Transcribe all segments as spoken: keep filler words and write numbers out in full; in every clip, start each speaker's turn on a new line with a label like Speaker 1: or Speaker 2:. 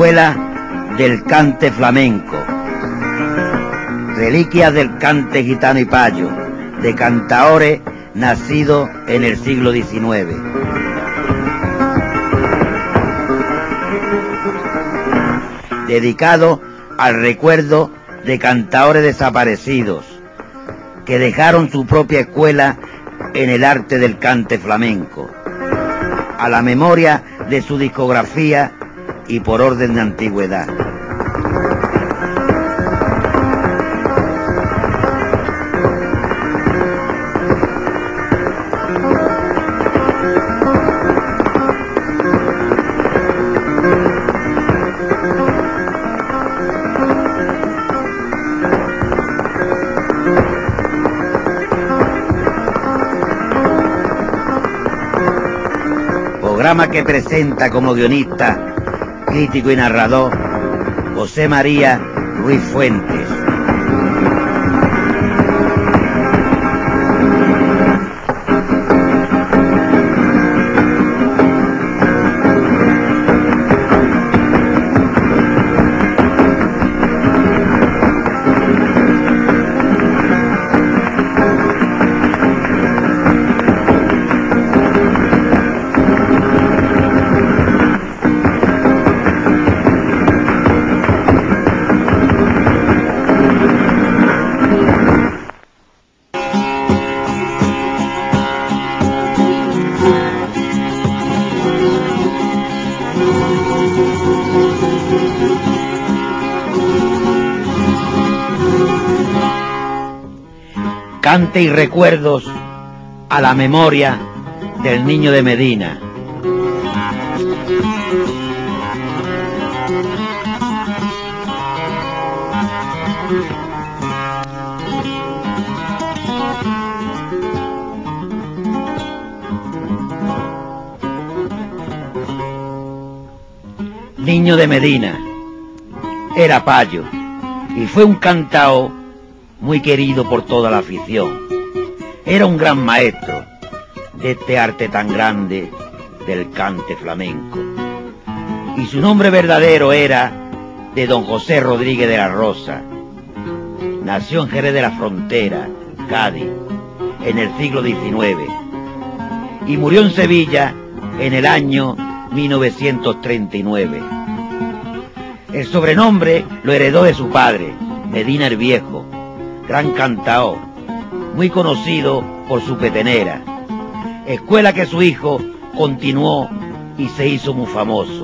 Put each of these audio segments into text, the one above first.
Speaker 1: Escuela del Cante Flamenco, reliquias del cante gitano y payo, de cantaores nacidos en el siglo diecinueve. Dedicado al recuerdo de cantaores desaparecidos, que dejaron su propia escuela en el arte del cante flamenco, a la memoria de su discografía y por orden de antigüedad. Programa que presenta como guionista, crítico y narrador José María Ruiz Fuentes. Cante y recuerdos a la memoria del Niño de Medina. Niño de Medina era payo y fue un cantao muy querido por toda la afición. Era un gran maestro de este arte tan grande del cante flamenco. Y su nombre verdadero era de don José Rodríguez de la Rosa. Nació en Jerez de la Frontera, Cádiz, en el siglo diecinueve. Y murió en Sevilla en el año mil novecientos treinta y nueve. El sobrenombre lo heredó de su padre, Medina el Viejo, gran cantaor, muy conocido por su petenera, escuela que su hijo continuó y se hizo muy famoso.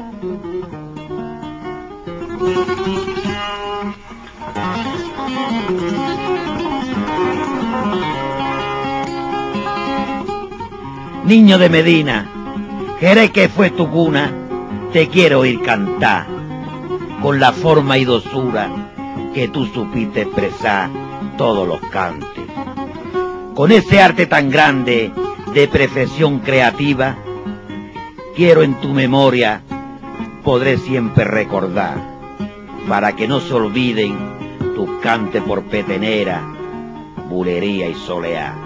Speaker 1: Niño de Medina, Jerez que fue tu cuna, te quiero oír cantar, con la forma y dosura que tú supiste expresar todos los cantes. Con ese arte tan grande de perfección creativa, quiero en tu memoria, podré siempre recordar, para que no se olviden tus cantes por petenera, bulería y soleá.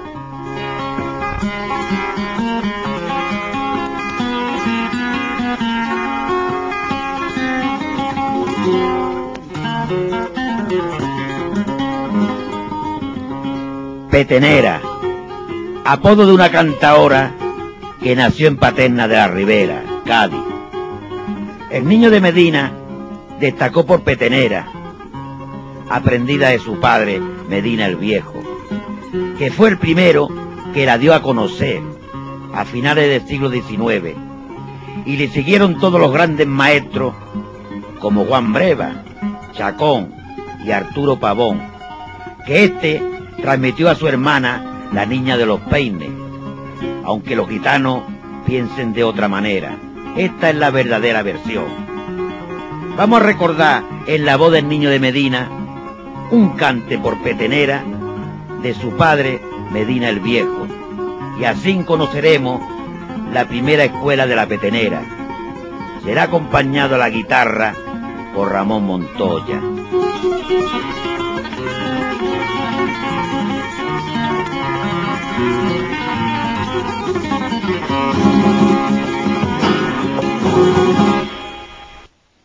Speaker 1: Petenera, apodo de una cantaora que nació en Paterna de la Ribera, Cádiz. El Niño de Medina destacó por petenera, aprendida de su padre, Medina el Viejo, que fue el primero que la dio a conocer a finales del siglo diecinueve, y le siguieron todos los grandes maestros como Juan Breva, Chacón y Arturo Pavón, que este transmitió a su hermana, la Niña de los Peines, aunque los gitanos piensen de otra manera. Esta es la verdadera versión. Vamos a recordar en la voz del Niño de Medina un cante por petenera de su padre, Medina el Viejo, y así conoceremos la primera escuela de la petenera. Será acompañado a la guitarra por Ramón Montoya.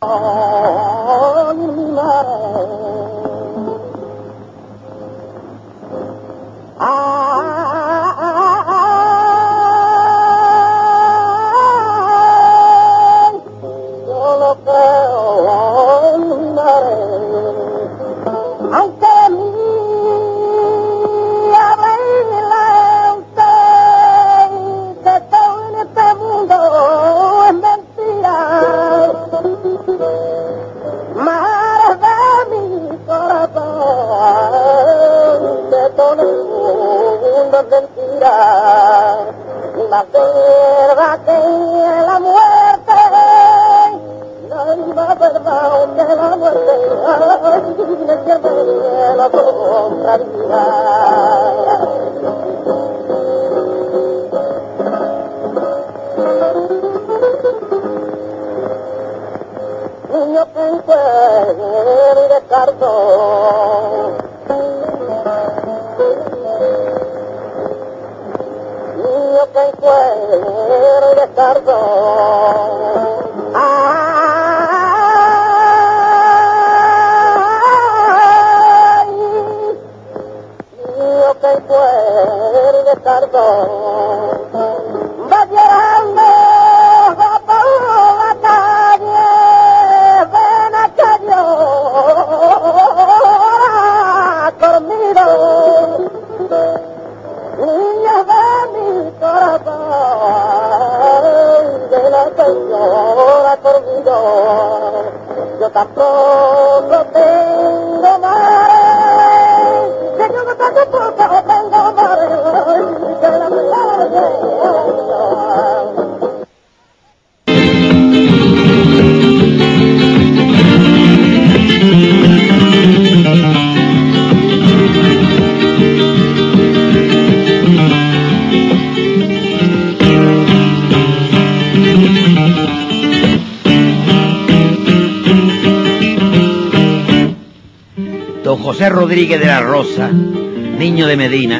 Speaker 1: Don José Rodríguez de la Rosa, niño de Medina,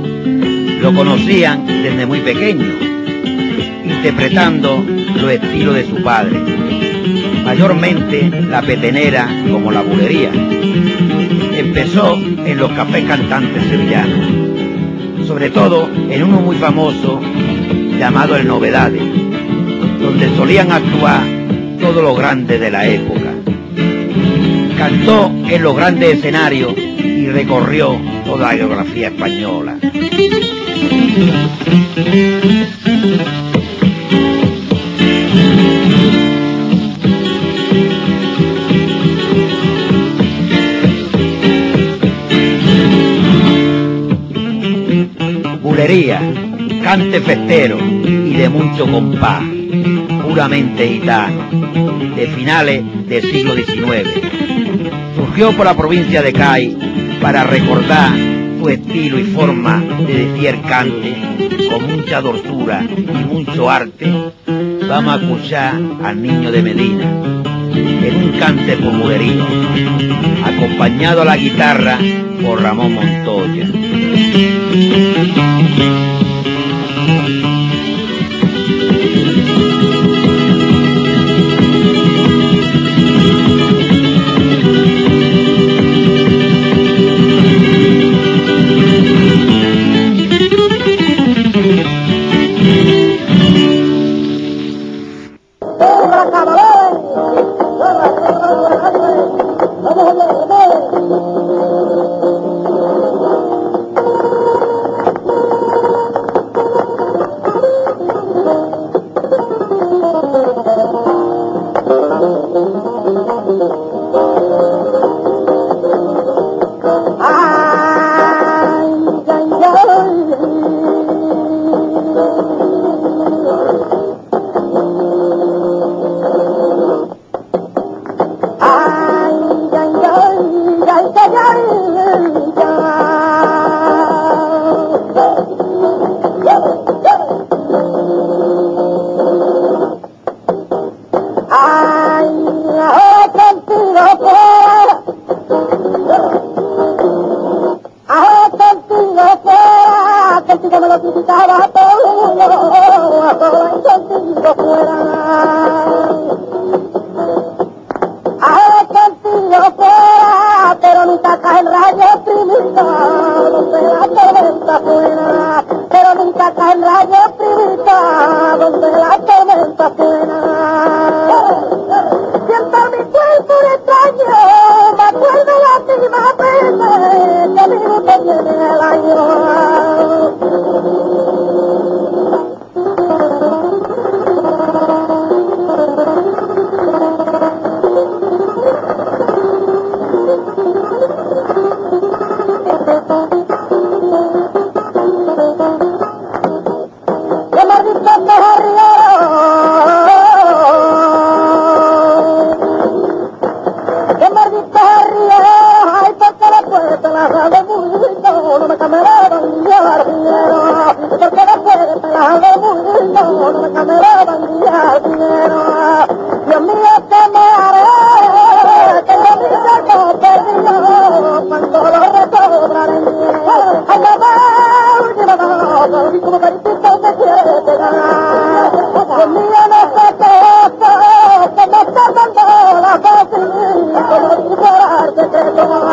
Speaker 1: lo conocían desde muy pequeño, interpretando los estilos de su padre, mayormente la petenera como la bulería. Empezó en los cafés cantantes sevillanos, sobre todo en uno muy famoso llamado El Novedades, donde solían actuar todos los grandes de la época. Cantó en los grandes escenarios y recorrió toda la geografía española. Bulería, cante festero y de mucho compás, puramente gitano, de finales del siglo diecinueve. Surgió por la provincia de Cádiz para recordar su estilo y forma de decir el cante con mucha dulzura y mucho arte. Vamos a escuchar al niño de Medina en un cante bulerío, acompañado a la guitarra por Ramón Montoya.
Speaker 2: bonita, donde la tormenta suena, pero nunca caen rayos primita, donde la tormenta suena. Siento mi cuerpo un extraño, me acuerdo la última vez que minuto tiene el año. ¡Qué maldito arriero! ¡Qué maldito arriero! ¡Ay, porque después te la sabe mucho! No me cameraban ni arriero. Porque después te la sabe mucho, no me cameraban ni arriero. Dios mío, que me haré, que yo mi saco perdido, cuando lo recobraré. ¡Ay, mamá, última voz! Y como perito me quiere pegar. Dios mío, no sé qué es esto, que me está dando la fácil, como si fuera el secreto.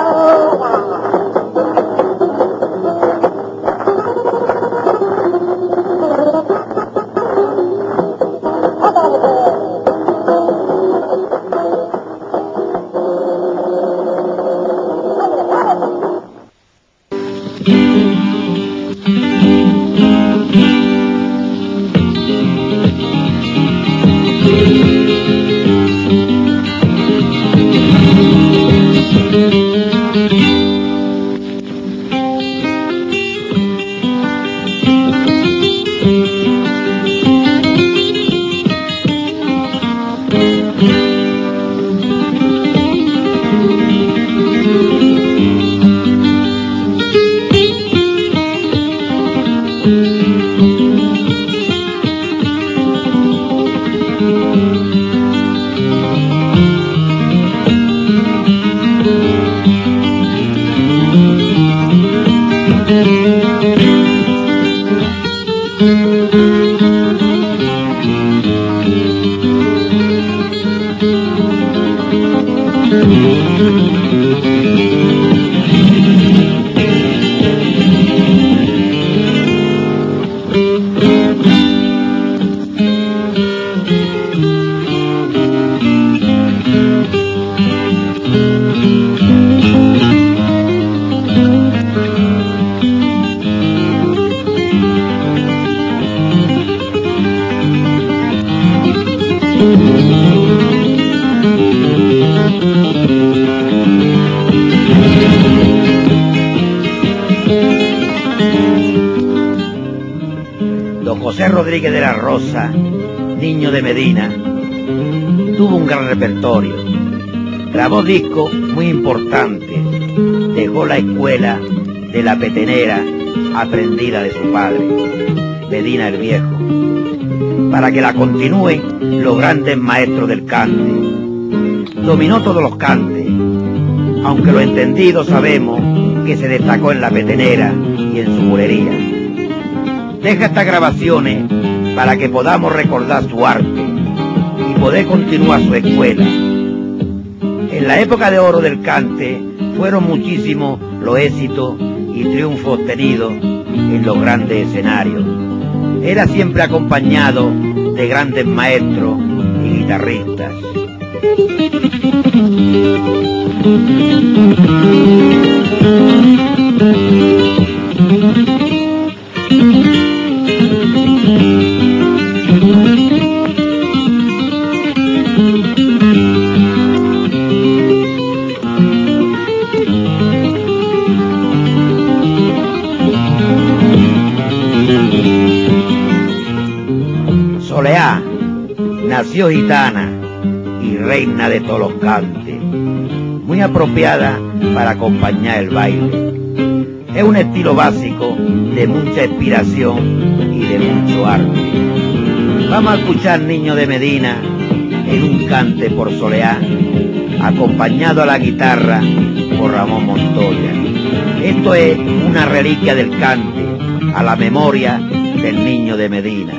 Speaker 1: Don José Rodríguez de la Rosa, niño de Medina, tuvo un gran repertorio. Grabó discos muy importantes. Dejó la escuela de la petenera aprendida de su padre, Medina el Viejo, para que la continúen los grandes maestros del cante. Dominó todos los cantes, aunque lo entendido sabemos que se destacó en la petenera y en su bulería. Deja estas grabaciones para que podamos recordar su arte y poder continuar su escuela. En la época de oro del cante fueron muchísimos los éxitos y triunfos obtenidos en los grandes escenarios. Era siempre acompañado de grandes maestros y guitarristas. Soleá nació gitana y reina de todos los cantes, muy apropiada para acompañar el baile. Es un estilo básico de mucha inspiración y de mucho arte. Vamos a escuchar Niño de Medina en un cante por Soleá, acompañado a la guitarra por Ramón Montoya. Esto es una reliquia del cante a la memoria del Niño de Medina.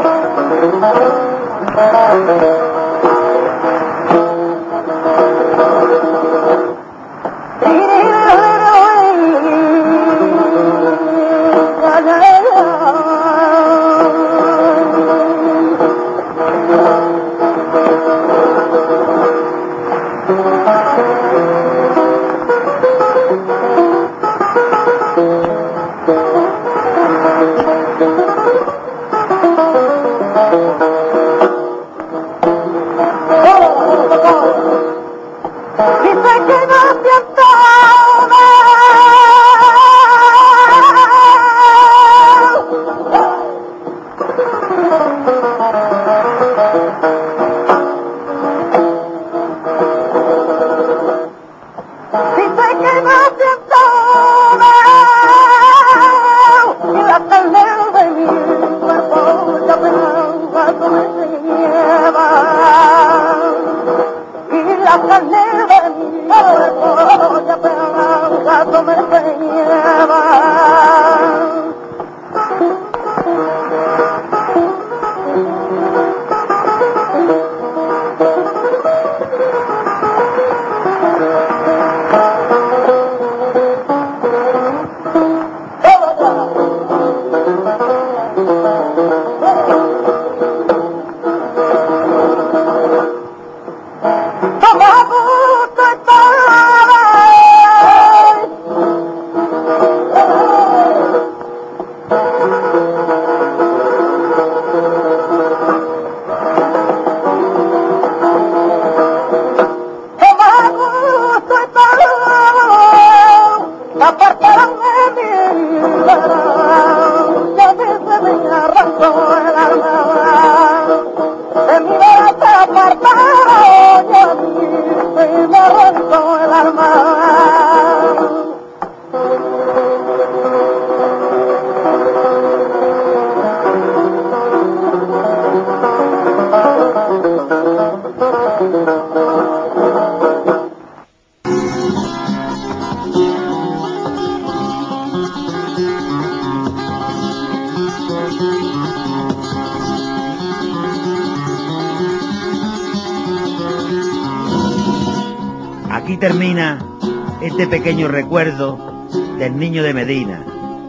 Speaker 1: Aquí termina este pequeño recuerdo del niño de Medina.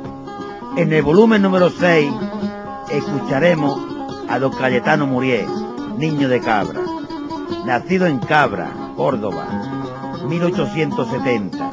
Speaker 1: En el volumen número seis escucharemos a don Cayetano Murié, niño de Cabra, nacido en Cabra, Córdoba, mil ochocientos setenta.